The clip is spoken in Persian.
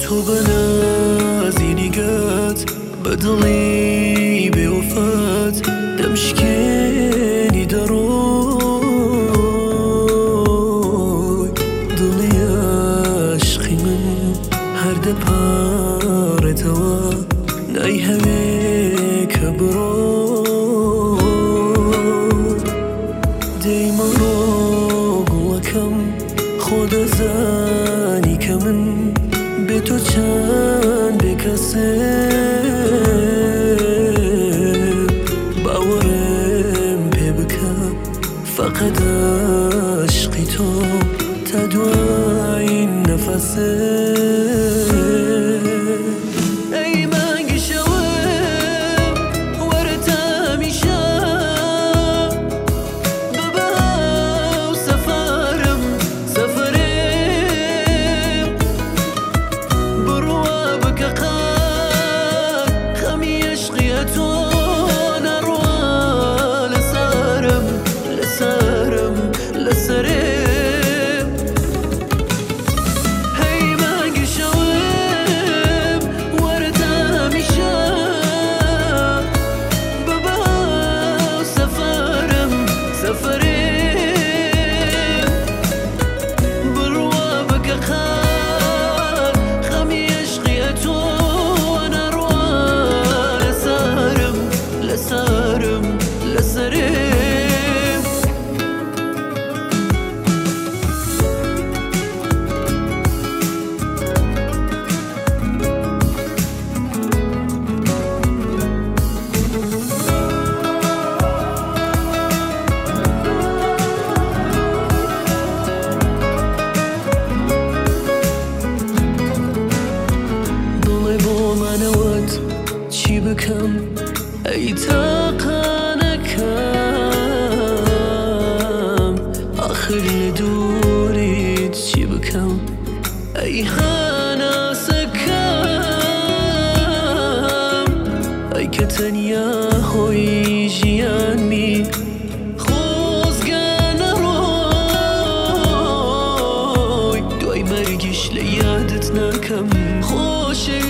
تو بنازینی قد بدڵی بێوەفات دەمشکێنی دەڕۆی دڵی عاشقی من هەر دەپارێتەوە نای هەوێکە بڕۆ دەیمەڕۆ گوڵەکەم خۆ دەزانی کە من بێ تۆ چەند بێکەسێ باوەڕێم پێ بکە فەقەت عاشقی تۆ تا دوای نەفەسێ چی بکەم ئەی تاقانەکەم ئاخر لە دووریت چی بکەم ئەی هەناسەکەم ئەی کە تەنیا خۆی ژیانمی خۆزگە نەڕۆی دوای مەرگیش لە یادت ناکەم خۆشە